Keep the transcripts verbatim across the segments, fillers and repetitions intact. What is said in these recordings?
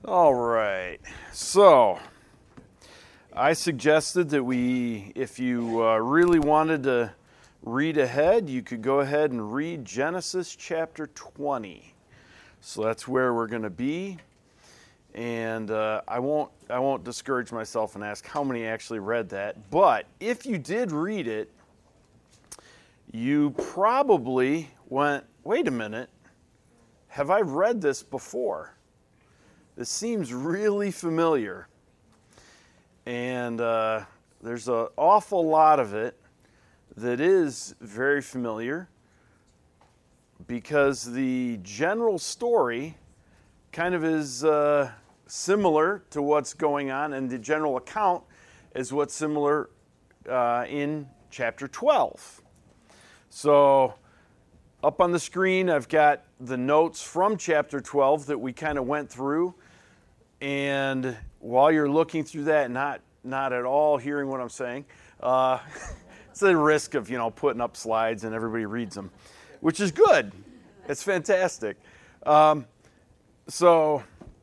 All right. So, I suggested that we, if you uh, really wanted to read ahead, you could go ahead and read Genesis chapter twenty. So that's where we're going to be. And uh, I won't I won't discourage myself and ask how many actually read that. But if you did read it, you probably went, wait a minute, have I read this before? This seems really familiar. And uh, there's an awful lot of it that is very familiar because the general story kind of is uh, similar to what's going on, and the general account is what's similar uh, in chapter twelve. So up on the screen, I've got the notes from chapter twelve that we kind of went through. And while you're looking through that, not not at all hearing what I'm saying, uh, it's a risk of, you know, putting up slides and everybody reads them, which is good. It's fantastic. Um, so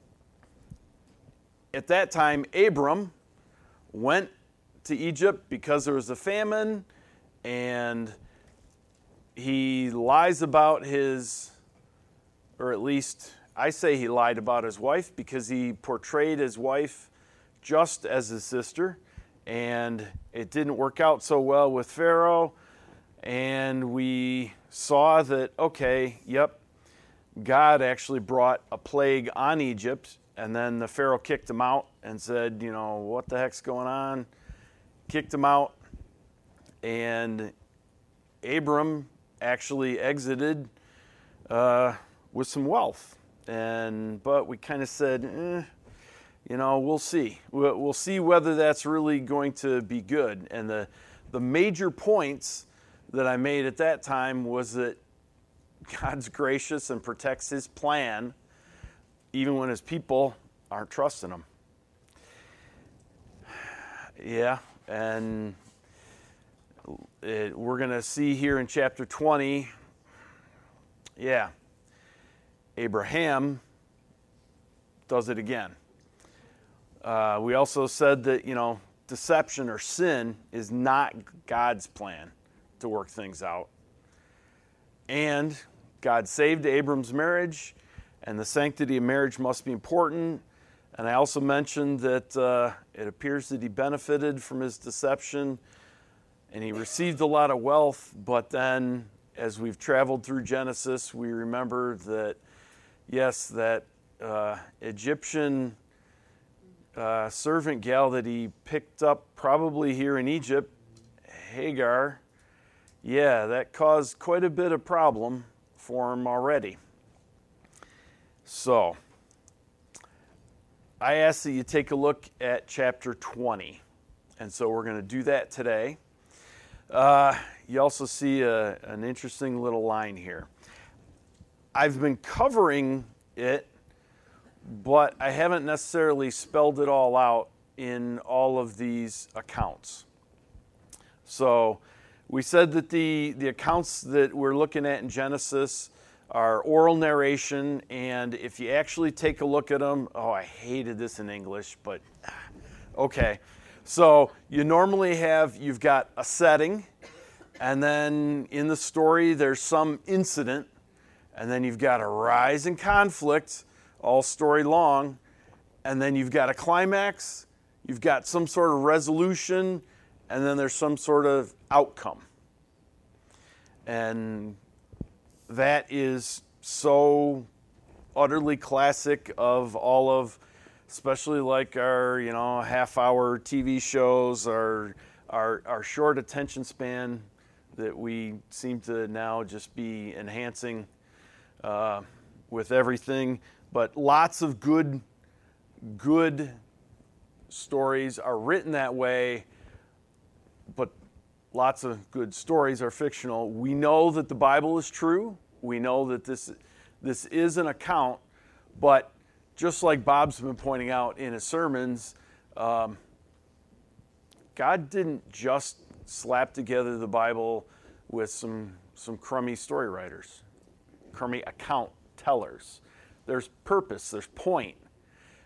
at that time, Abram went to Egypt because there was a famine, and he lies about his, or at least I say he lied about his wife, because he portrayed his wife just as his sister, and it didn't work out so well with Pharaoh. And we saw that, okay, yep, God actually brought a plague on Egypt, and then the Pharaoh kicked him out and said, you know, what the heck's going on? Kicked him out, and Abram actually exited uh, with some wealth. And but we kind of said, eh, you know, we'll see. We'll, we'll see whether that's really going to be good. And the the major points that I made at that time was that God's gracious and protects His plan, even when His people aren't trusting Him. Yeah, and it, we're going to see here in chapter twenty. Yeah. Abraham does it again. Uh, we also said that, you know, deception or sin is not God's plan to work things out. And God saved Abram's marriage, and the sanctity of marriage must be important. And I also mentioned that uh, it appears that he benefited from his deception, and he received a lot of wealth. But then, as we've traveled through Genesis, we remember that yes, that uh, Egyptian uh, servant gal that he picked up probably here in Egypt, Hagar, yeah, that caused quite a bit of problem for him already. So, I ask that you take a look at chapter twenty. And so we're going to do that today. Uh, you also see a, an interesting little line here. I've been covering it, but I haven't necessarily spelled it all out in all of these accounts. So we said that the, the accounts that we're looking at in Genesis are oral narration, and if you actually take a look at them, oh, I hated this in English, but okay. So you normally have, you've got a setting, and then in the story there's some incident. And then you've got a rise in conflict all story long. And then you've got a climax. You've got some sort of resolution. And then there's some sort of outcome. And that is so utterly classic of all of, especially like our, you know, half-hour T V shows, our, our, our short attention span that we seem to now just be enhancing Uh, with everything. But lots of good, good stories are written that way, but lots of good stories are fictional. We know that the Bible is true. We know that this, this is an account, but just like Bob's been pointing out in his sermons, um, God didn't just slap together the Bible with some, some crummy story writers. Crummy account tellers. There's purpose, there's point.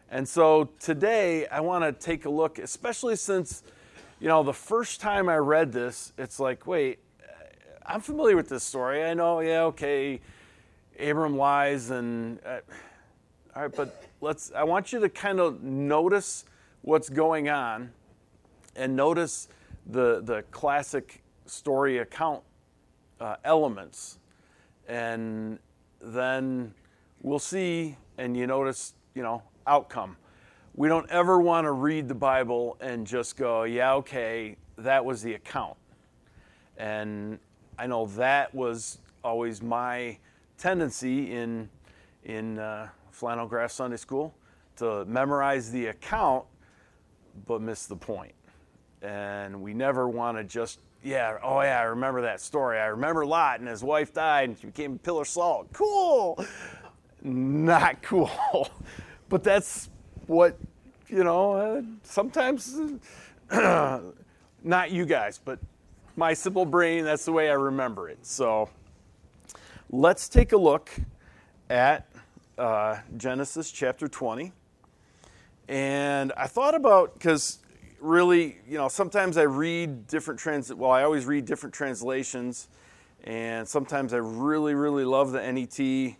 And so today I want to take a look, especially since, you know, the first time I read this, it's like, wait, I'm familiar with this story. I know, yeah, okay, Abram lies and, uh, all right, but let's, I want you to kind of notice what's going on and notice the the classic story account uh, elements. And then we'll see, and you notice, you know, outcome. We don't ever want to read the Bible and just go, yeah, okay, that was the account. And I know that was always my tendency in in uh, Flannel Graph Sunday School, to memorize the account but miss the point. And we never want to just, yeah, oh yeah, I remember that story. I remember Lot and his wife died and she became a pillar of salt. Cool. Not cool. But that's what, you know, uh, sometimes, uh, not you guys, but my simple brain, that's the way I remember it. So let's take a look at uh, Genesis chapter twenty. And I thought about, because really, you know, sometimes I read different trans. Well, I always read different translations, and sometimes I really, really love the N E T.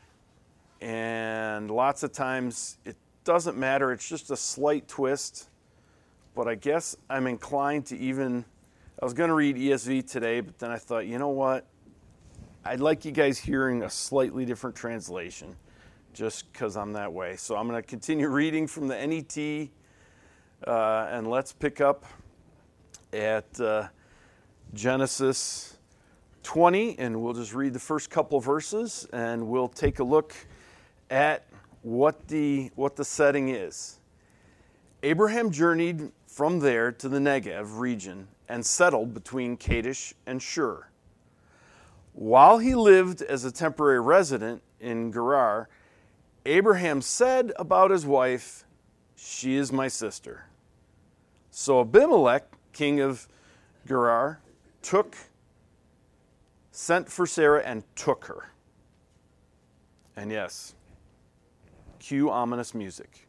And lots of times it doesn't matter; it's just a slight twist. But I guess I'm inclined to even. I was going to read E S V today, but then I thought, you know what? I'd like you guys hearing a slightly different translation, just because I'm that way. So I'm going to continue reading from the N E T. Uh, and let's pick up at uh, Genesis twenty, and we'll just read the first couple verses, and we'll take a look at what the what the setting is. Abraham journeyed from there to the Negev region and settled between Kadesh and Shur. While he lived as a temporary resident in Gerar, Abraham said about his wife, "She is my sister." So Abimelech, king of Gerar, took, sent for Sarah and took her. And yes, cue ominous music.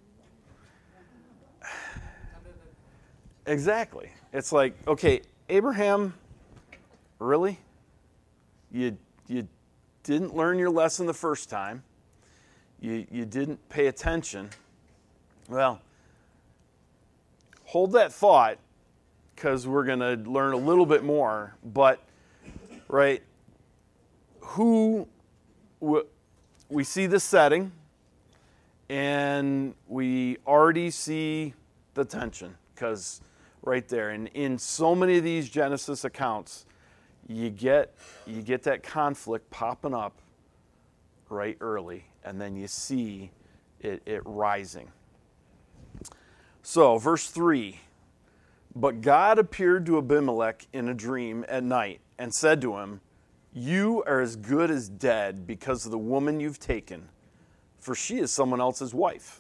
Exactly. It's like, okay, Abraham, really? You you didn't learn your lesson the first time. You you didn't pay attention. Well, hold that thought, because we're going to learn a little bit more. But, right, who, we see the setting, and we already see the tension, because right there, and in so many of these Genesis accounts, you get you get that conflict popping up right early, and then you see it, it rising. So, verse three, but God appeared to Abimelech in a dream at night and said to him, "You are as good as dead because of the woman you've taken, for she is someone else's wife."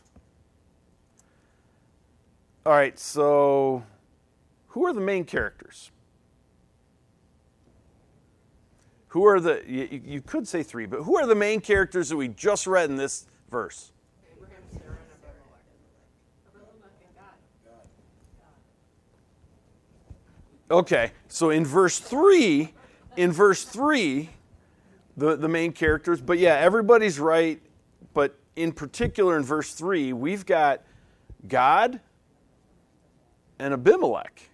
All right, so who are the main characters? Who are the, you, you could say three, but who are the main characters that we just read in this verse? Abraham, Sarah, and Abimelech. Abimelech and God. Okay, so in verse three, in verse three, the, the main characters, but yeah, everybody's right, but in particular in verse three, we've got God and Abimelech.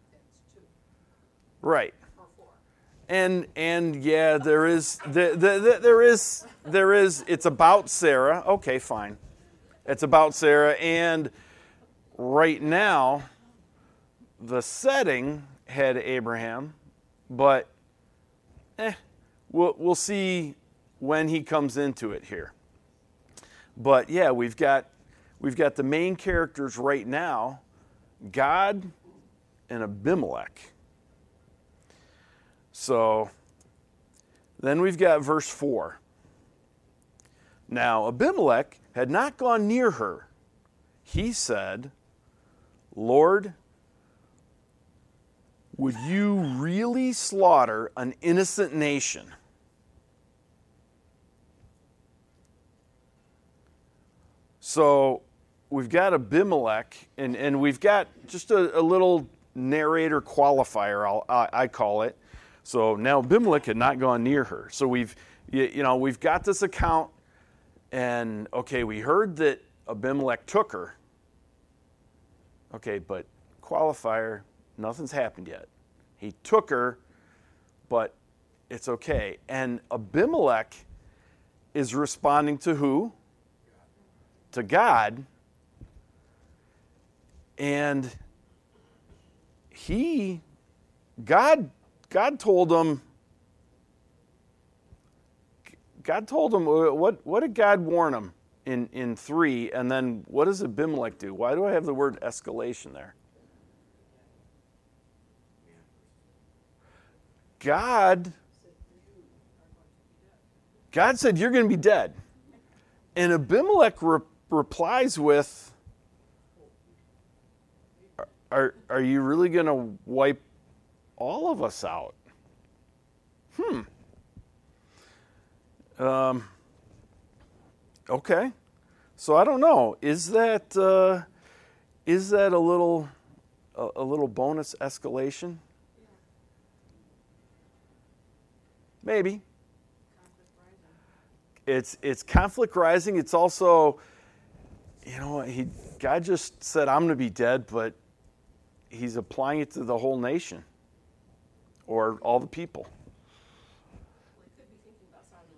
Right. And and yeah, there is the, the, the, there is there is it's about Sarah. Okay, fine. It's about Sarah, and right now the setting had Abraham, but eh, we'll we'll see when he comes into it here. But yeah, we've got we've got the main characters right now, God and Abimelech. So then we've got verse four. Now Abimelech had not gone near her. He said, "Lord, would you really slaughter an innocent nation?" So we've got Abimelech, and, and we've got just a, a little narrator qualifier, I'll, I, I call it. So now Abimelech had not gone near her. So we've, you, you know, we've got this account, and okay, we heard that Abimelech took her. Okay, but qualifier, nothing's happened yet. He took her, but it's okay. And Abimelech is responding to who? To God. And he, God, God told him, God told him, what, what did God warn him in, in three? And then what does Abimelech do? Why do I have the word escalation there? God, God said, you're going to be dead. And Abimelech re- replies with, are, are you really going to wipe all of us out? Hmm. Um, okay. So I don't know. Is that, uh, is that a little, a, a little bonus escalation? Maybe. It's it's conflict rising. It's also, you know, he God just said, I'm going to be dead, but he's applying it to the whole nation or all the people. Well, he could be thinking about Sodom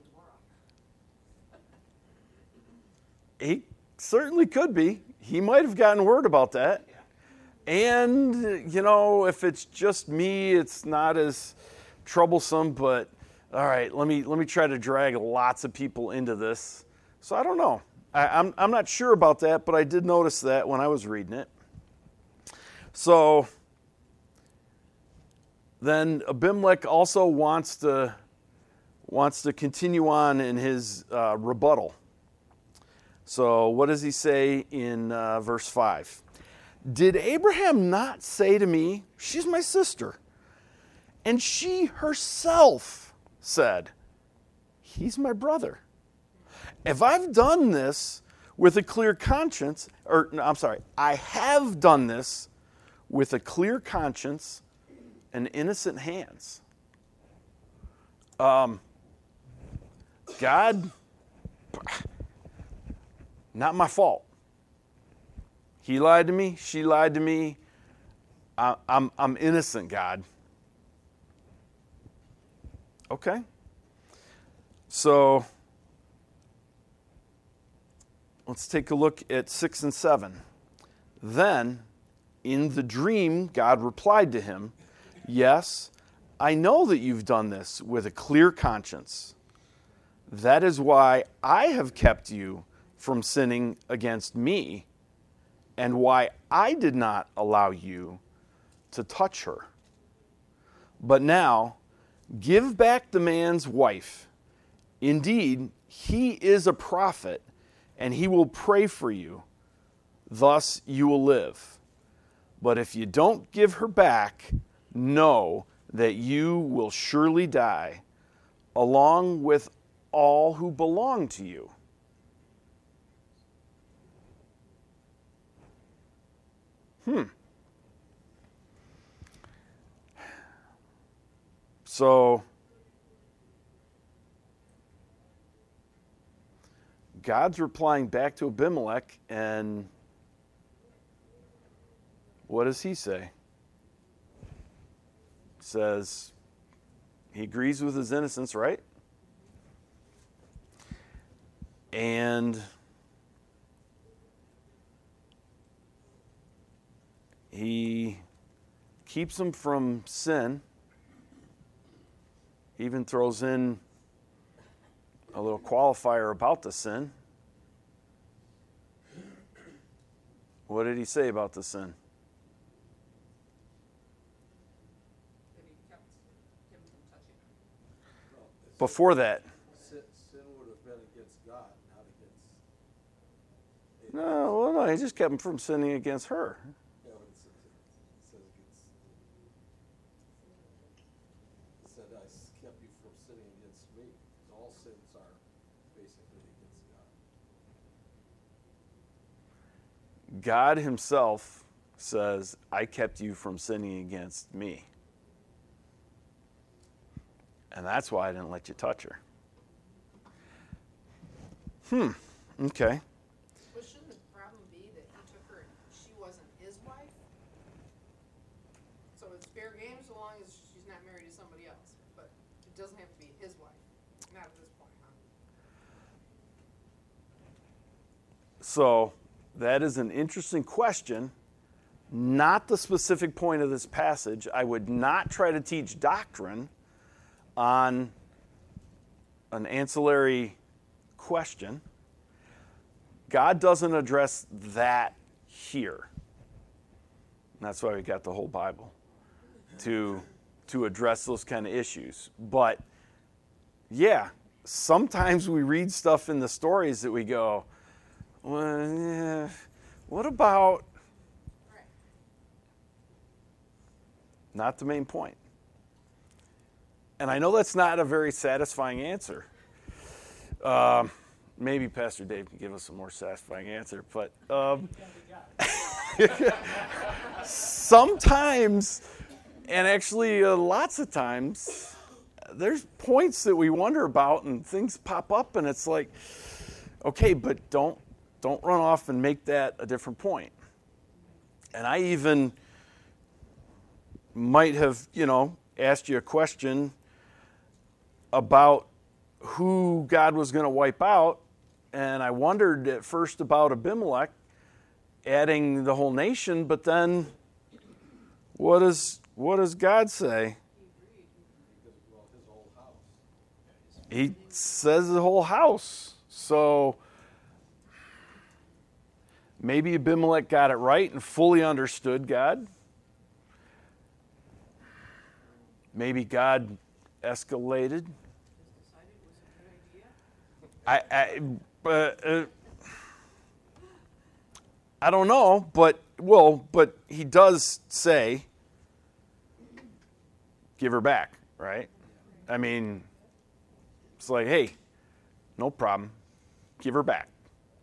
and Gomorrah. He certainly could be. He might have gotten word about that. And, you know, if it's just me, it's not as troublesome, but all right, let me let me try to drag lots of people into this. So I don't know. I, I'm I'm not sure about that, but I did notice that when I was reading it. So then Abimelech also wants to wants to continue on in his uh, rebuttal. So what does he say in uh, verse five? Did Abraham not say to me, she's my sister? And she herself said, he's my brother. If I've done this with a clear conscience, or no, I'm sorry, I have done this with a clear conscience and innocent hands. Um, God, not my fault. He lied to me, she lied to me. I, I'm, I'm innocent, God. Okay. So let's take a look at six and seven. Then, in the dream, God replied to him, yes, I know that you've done this with a clear conscience. That is why I have kept you from sinning against me, and why I did not allow you to touch her. But now, give back the man's wife. Indeed, he is a prophet, and he will pray for you. Thus you will live. But if you don't give her back, know that you will surely die, along with all who belong to you. Hmm. So, God's replying back to Abimelech, and what does he say? Says he agrees with his innocence, right? And he keeps him from sin. He even throws in a little qualifier about the sin. What did he say about the sin? That he kept him from touching her. Before that. Sin, sin would have been against God, not against. No, well, no, he just kept him from sinning against her. Yeah, but it says, it says against. It said, I kept you from sinning against me. Because all sins are basically against God. God himself says, I kept you from sinning against me. And that's why I didn't let you touch her. Hmm, okay. But shouldn't the problem be that he took her and she wasn't his wife? So it's fair game so long as she's not married to somebody else. But it doesn't have to be his wife. Not at this point, huh? So that is an interesting question. Not the specific point of this passage. I would not try to teach doctrine on an ancillary question. God doesn't address that here. And that's why we got the whole Bible, to, to address those kind of issues. But yeah, sometimes we read stuff in the stories that we go, well, yeah, what about? Right. Not the main point. And I know that's not a very satisfying answer. Um, maybe Pastor Dave can give us a more satisfying answer, but um, sometimes, and actually uh, lots of times, there's points that we wonder about and things pop up and it's like, okay, but don't don't run off and make that a different point. And I even might have, you know, asked you a question about who God was going to wipe out, and I wondered at first about Abimelech adding the whole nation, but then what does what does God say? Well, his whole house. He says the whole house. So maybe Abimelech got it right and fully understood God. Maybe God escalated. I, I, uh, uh, I don't know, but well, but he does say, "Give her back," right? I mean, it's like, hey, no problem, give her back.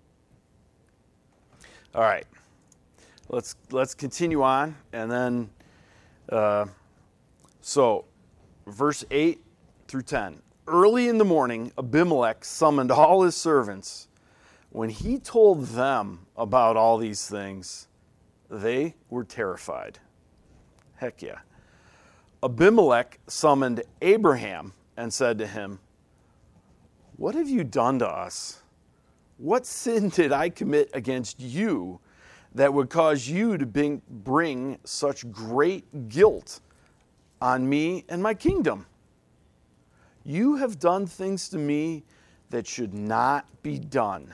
All right, let's let's continue on, and then, uh, so, verse eight through ten. Early in the morning, Abimelech summoned all his servants. When he told them about all these things, they were terrified. Heck yeah. Abimelech summoned Abraham and said to him, "What have you done to us? What sin did I commit against you that would cause you to bring, bring such great guilt on me and my kingdom? You have done things to me that should not be done."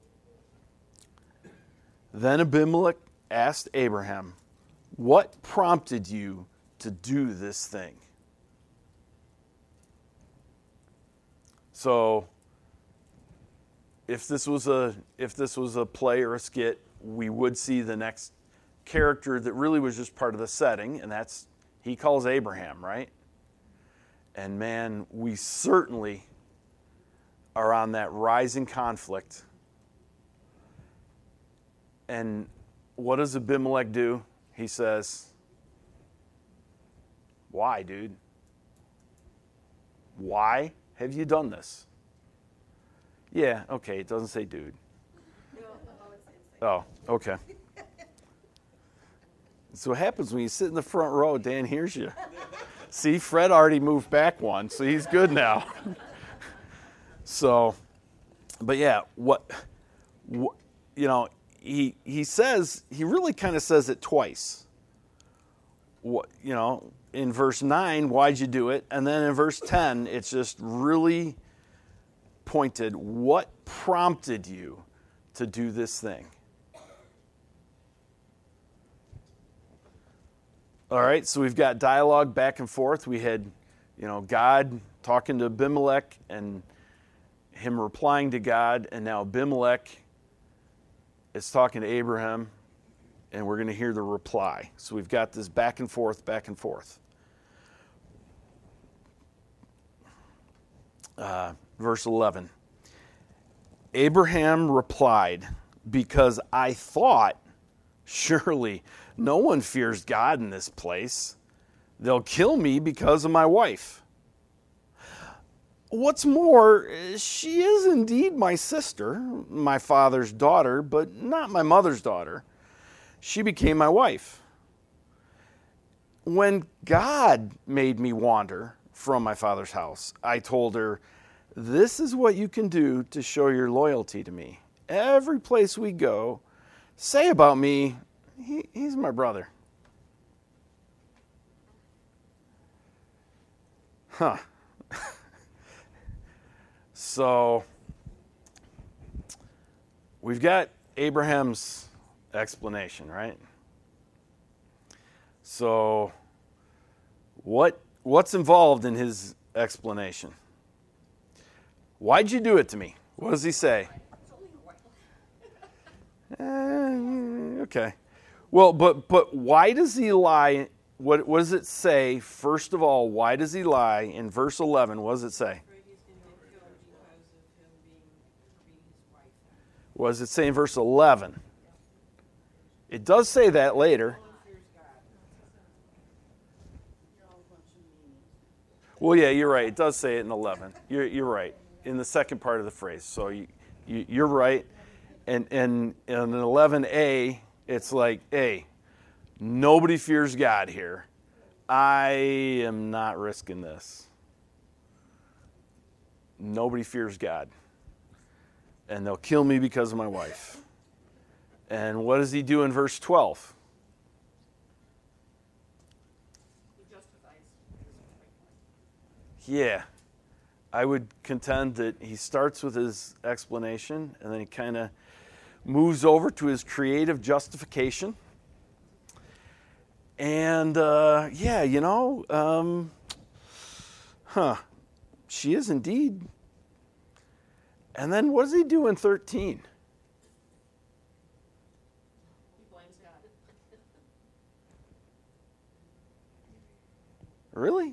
Then Abimelech asked Abraham, "What prompted you to do this thing?" So, if this was a if this was a play or a skit, we would see the next character that really was just part of the setting, and that's he calls Abraham, right? And man, we certainly are on that rising conflict. And what does Abimelech do? He says, "Why, dude? Why have you done this?" Yeah, okay, it doesn't say dude. Oh, okay. So what happens when you sit in the front row, Dan hears you. See, Fred already moved back one, so he's good now. So, but yeah, what, what you know, he he says, he really kind of says it twice. What, you know, in verse nine, why'd you do it? And then in verse ten, it's just really pointed, what prompted you to do this thing? All right, so we've got dialogue back and forth. We had, you know, God talking to Abimelech and him replying to God, and now Abimelech is talking to Abraham, and we're going to hear the reply. So we've got this back and forth, back and forth. Uh, verse eleven. Abraham replied, "Because I thought Surely no one fears God in this place. They'll kill me because of my wife. What's more, she is indeed my sister, my father's daughter, but not my mother's daughter. She became my wife. When God made me wander from my father's house, I told her, this is what you can do to show your loyalty to me. Every place we go, say about me, he, he's my brother. Huh. So, we've got Abraham's explanation, right? So, what what's involved in his explanation? Why'd you do it to me? What does he say? Uh, okay. Well, but but why does he lie? What, what does it say? First of all, why does he lie? In verse eleven, what does it say? What does it say in verse eleven? It does say that later. Well, yeah, you're right. It does say it in eleven. You're you're right in the second part of the phrase. So you, you you're right. And and in eleven a, it's like, hey, nobody fears God here. I am not risking this. Nobody fears God. And they'll kill me because of my wife. And what does he do in verse twelve? He justifies. Yeah. I would contend that he starts with his explanation and then he kind of moves over to his creative justification. And, uh, yeah, you know, um, huh, she is indeed. And then what does he do in thirteen? He blames God. Really?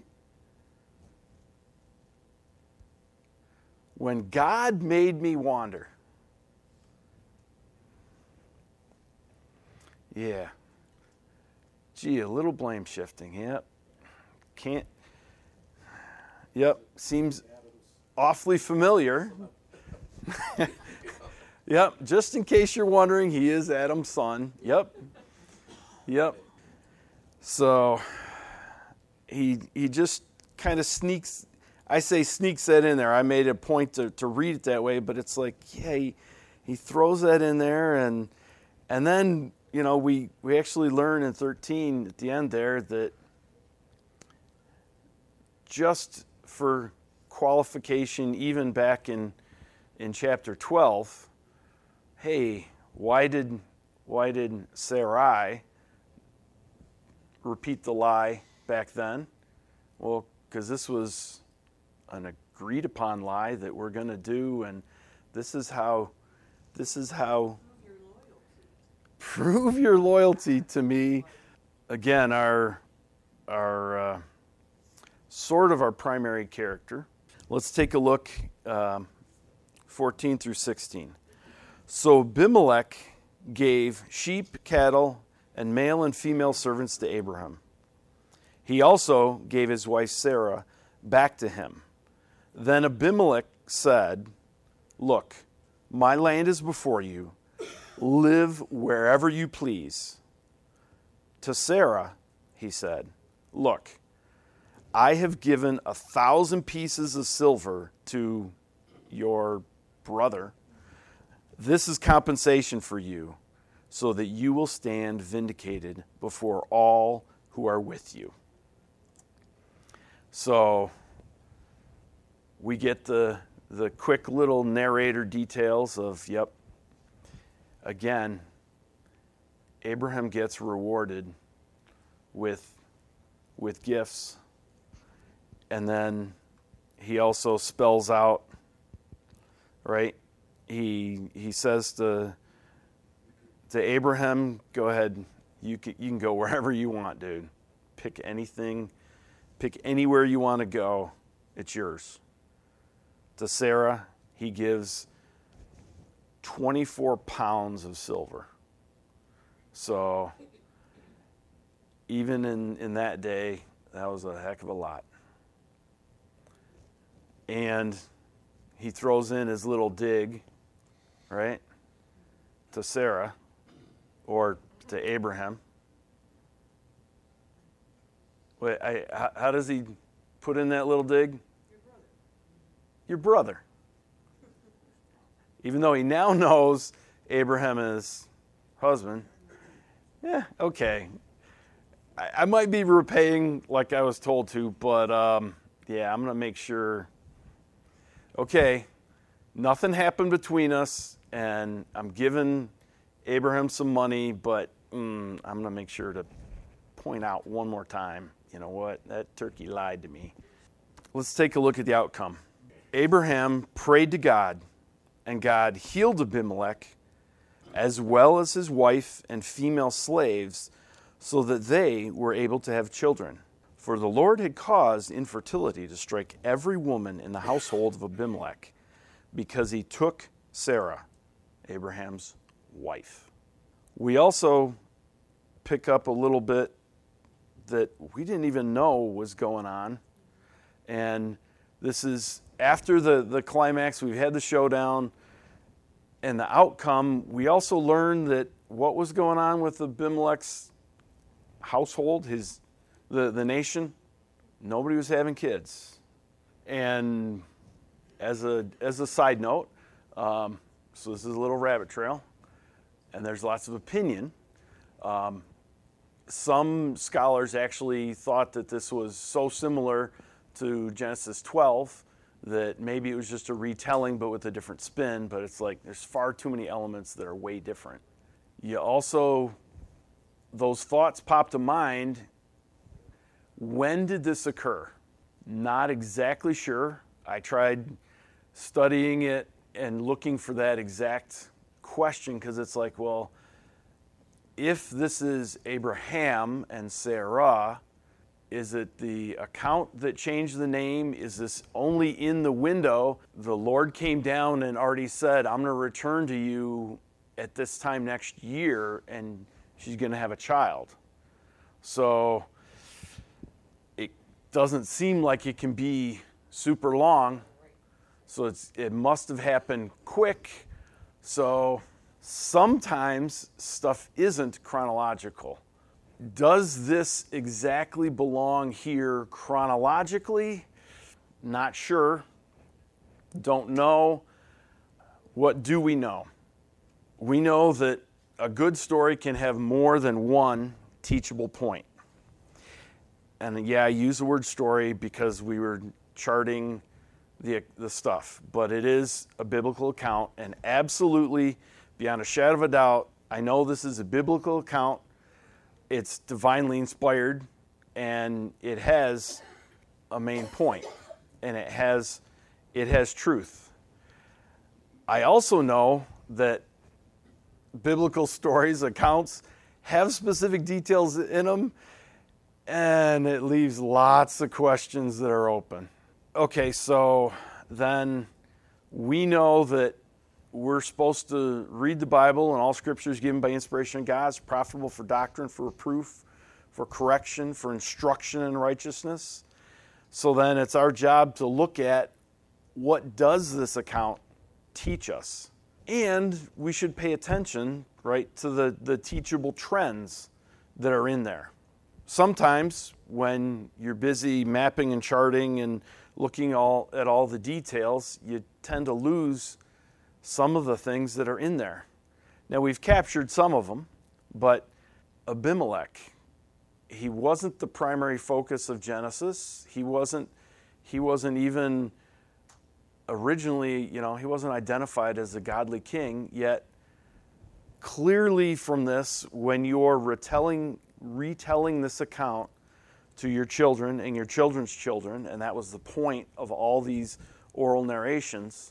When God made me wander. Yeah. Gee, a little blame shifting. Yep. Can't. Yep. Seems awfully familiar. Yep. Just in case you're wondering, he is Adam's son. Yep. Yep. So he he just kind of sneaks. I say sneaks that in there. I made a point to, to read it that way, but it's like, yeah, he, he throws that in there, and and then, you know, we, we actually learn in thirteen at the end there that just for qualification, even back in in chapter twelve, hey, why did why did Sarai repeat the lie back then? Well, because this was an agreed upon lie that we're going to do, and this is how this is how prove your loyalty to me. Again, our our uh, sort of our primary character. Let's take a look, um, fourteen through sixteen. So Abimelech gave sheep, cattle, and male and female servants to Abraham. He also gave his wife Sarah back to him. Then Abimelech said, "Look, my land is before you. Live wherever you please." To Sarah, he said, "Look, I have given a thousand pieces of silver to your brother. This is compensation for you, so that you will stand vindicated before all who are with you." So we get the the quick little narrator details of, yep, again, Abraham gets rewarded with with gifts. And then he also spells out, right? He he says to to Abraham, "Go ahead, you can, you can go wherever you want, dude. Pick anything, pick anywhere you want to go. It's yours." To Sarah, he gives twenty-four pounds of silver. So even in, in that day, that was a heck of a lot. And he throws in his little dig, right, to Sarah or to Abraham. Wait, I, how, how does he put in that little dig? Your brother. Your brother. Even though he now knows Abraham is husband. Yeah, okay. I, I might be repaying like I was told to, but um, yeah, I'm going to make sure. Okay, nothing happened between us, and I'm giving Abraham some money, but mm, I'm going to make sure to point out one more time, you know what, that turkey lied to me. Let's take a look at the outcome. Abraham prayed to God, and God healed Abimelech, as well as his wife and female slaves, so that they were able to have children. For the Lord had caused infertility to strike every woman in the household of Abimelech, because he took Sarah, Abraham's wife. We also pick up a little bit that we didn't even know was going on. And this is after the, the climax. We've had the showdown and the outcome. We also learned that what was going on with Abimelech's household, his the, the nation, nobody was having kids. And as a as a side note, um, so this is a little rabbit trail, and there's lots of opinion. Um, some scholars actually thought that this was so similar to Genesis twelve that maybe it was just a retelling but with a different spin, but it's like there's far too many elements that are way different. You also, those thoughts pop to mind. When did this occur? Not exactly sure. I tried studying it and looking for that exact question, because it's like, well, if this is Abraham and Sarah, is it the account that changed the name? Is this only in the window? The Lord came down and already said, I'm going to return to you at this time next year, and she's going to have a child. So it doesn't seem like it can be super long. So it's it must have happened quick. So sometimes stuff isn't chronological. Does this exactly belong here chronologically? Not sure. Don't know. What do we know? We know that a good story can have more than one teachable point. And yeah, I use the word story because we were charting the, the stuff, but it is a biblical account, and absolutely, beyond a shadow of a doubt, I know this is a biblical account. It's divinely inspired, and it has a main point, and it has it has truth. I also know that biblical stories, accounts, have specific details in them, and it leaves lots of questions that are open. Okay, so then we know that we're supposed to read the Bible, and all Scripture is given by inspiration of God. It's profitable for doctrine, for reproof, for correction, for instruction in righteousness. So then it's our job to look at, what does this account teach us? And we should pay attention, right, to the, the teachable trends that are in there. Sometimes when you're busy mapping and charting and looking all at all the details, you tend to lose some of the things that are in there. Now, we've captured some of them, but Abimelech, he wasn't the primary focus of Genesis. He wasn't, he wasn't even originally, you know, he wasn't identified as a godly king, yet clearly from this, when you're retelling, retelling this account to your children and your children's children, and that was the point of all these oral narrations,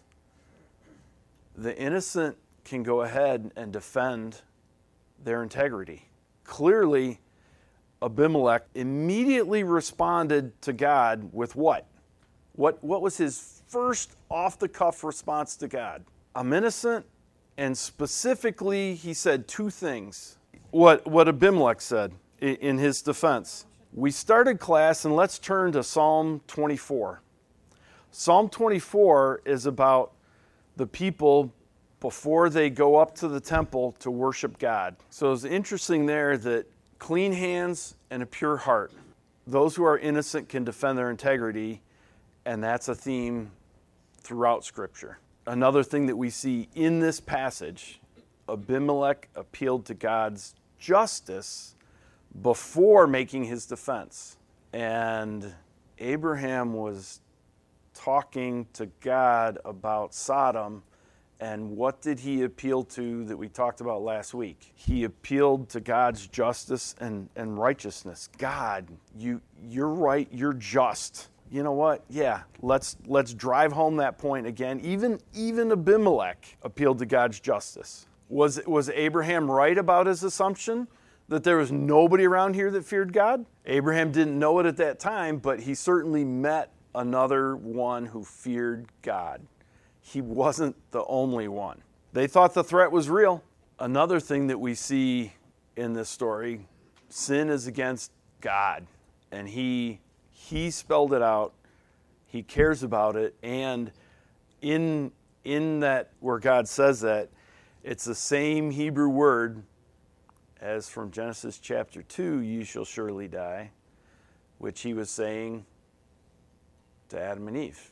the innocent can go ahead and defend their integrity. Clearly, Abimelech immediately responded to God with what? What, what was his first off-the-cuff response to God? I'm innocent, and specifically, he said two things. what, what Abimelech said in, in his defense. We started class, and let's turn to Psalm twenty-four. Psalm twenty-four is about the people before they go up to the temple to worship God. So it's interesting there that clean hands and a pure heart. Those who are innocent can defend their integrity, and that's a theme throughout Scripture. Another thing that we see in this passage, Abimelech appealed to God's justice before making his defense. And Abraham was talking to God about Sodom, and what did he appeal to that we talked about last week? He appealed to God's justice and, and righteousness. God, you you're right, you're just. You know what? Yeah, let's let's drive home that point again. Even even Abimelech appealed to God's justice. Was was Abraham right about his assumption that there was nobody around here that feared God? Abraham didn't know it at that time, but he certainly met another one who feared God. He wasn't the only one. They thought the threat was real. Another thing that we see in this story, sin is against God. And he he spelled it out. He cares about it. And in, in that, where God says that, it's the same Hebrew word as from Genesis chapter two, you shall surely die, which he was saying to Adam and Eve.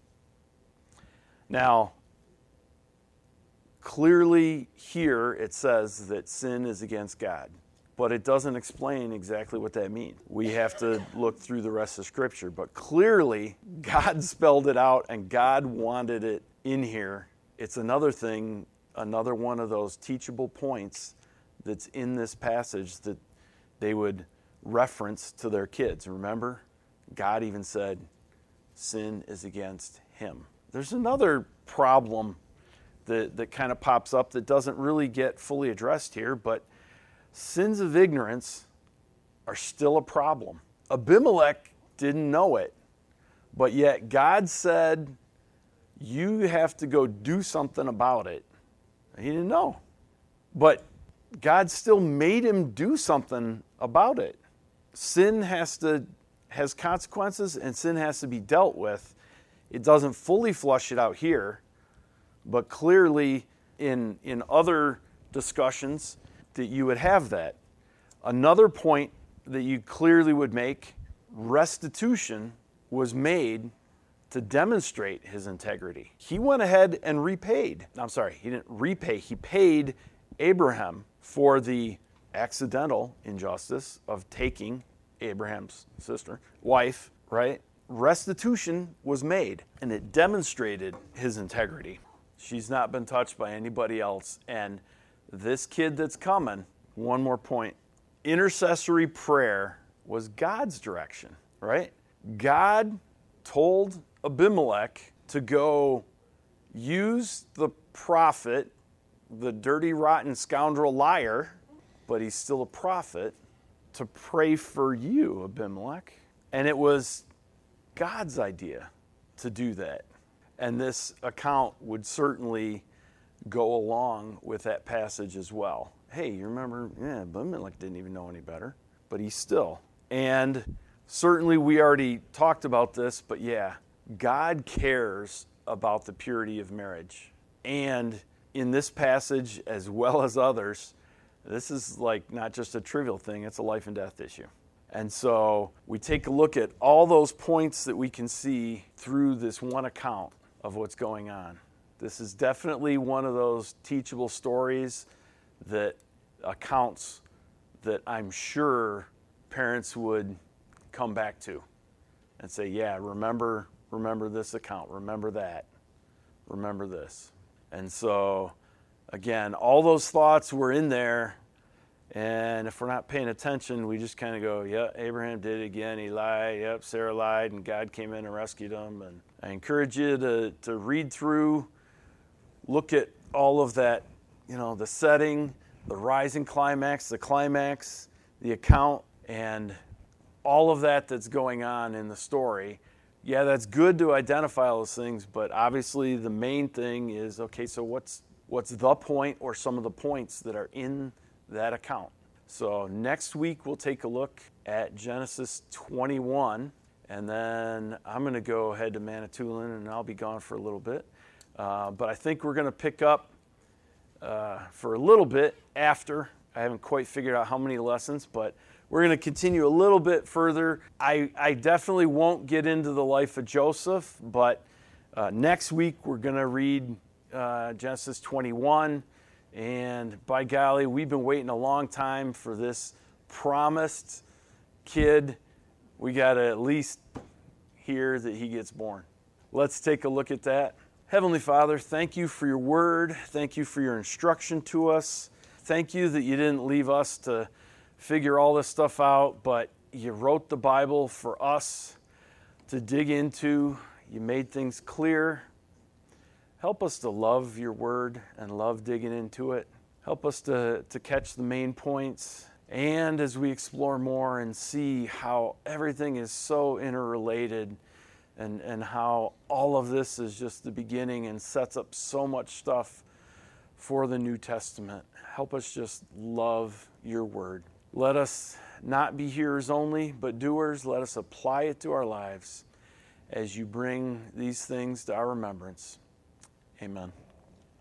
Now, clearly here it says that sin is against God, but it doesn't explain exactly what that means. We have to look through the rest of Scripture, but clearly God spelled it out and God wanted it in here. It's another thing, another one of those teachable points that's in this passage that they would reference to their kids. Remember, God even said, sin is against him. There's another problem that, that kind of pops up that doesn't really get fully addressed here, but sins of ignorance are still a problem. Abimelech didn't know it, but yet God said, you have to go do something about it. He didn't know. But God still made him do something about it. Sin has to has consequences, and sin has to be dealt with. It doesn't fully flush it out here, but clearly in, in other discussions that you would have that. Another point that you clearly would make, restitution was made to demonstrate his integrity. He went ahead and repaid. I'm sorry, he didn't repay. He paid Abraham for the accidental injustice of taking Abraham's sister, wife, right? Restitution was made, and it demonstrated his integrity. She's not been touched by anybody else. And this kid that's coming, one more point, intercessory prayer was God's direction, right? God told Abimelech to go use the prophet, the dirty, rotten scoundrel liar, but he's still a prophet, to pray for you, Abimelech. And it was God's idea to do that. And this account would certainly go along with that passage as well. Hey, you remember, yeah, Abimelech didn't even know any better, but he still. And certainly we already talked about this, but yeah, God cares about the purity of marriage. And in this passage, as well as others, this is like not just a trivial thing, it's a life and death issue. And so we take a look at all those points that we can see through this one account of what's going on. This is definitely one of those teachable stories that accounts that I'm sure parents would come back to and say, yeah, remember, remember this account, remember that, remember this. And so, again, all those thoughts were in there, and if we're not paying attention, we just kind of go, yeah, Abraham did it again, he lied, yep, Sarah lied, and God came in and rescued him. And I encourage you to, to read through, look at all of that, you know, the setting, the rising climax, the climax, the account, and all of that that's going on in the story. Yeah, that's good to identify all those things, but obviously the main thing is, okay, so what's what's the point or some of the points that are in that account. So next week we'll take a look at Genesis twenty-one, and then I'm going to go ahead to Manitoulin, and I'll be gone for a little bit. Uh, but I think we're going to pick up uh, for a little bit after. I haven't quite figured out how many lessons, but we're going to continue a little bit further. I, I definitely won't get into the life of Joseph, but uh, next week we're going to read uh, Genesis twenty-one. And by golly, we've been waiting a long time for this promised kid. We got to at least hear that he gets born. Let's take a look at that. Heavenly Father, thank you for your word. Thank you for your instruction to us. Thank you that you didn't leave us to figure all this stuff out, but you wrote the Bible for us to dig into. You made things clear. Help us to love your word and love digging into it. Help us to, to catch the main points. And as we explore more and see how everything is so interrelated and, and how all of this is just the beginning and sets up so much stuff for the New Testament, help us just love your word. Let us not be hearers only, but doers. Let us apply it to our lives as you bring these things to our remembrance. Amen.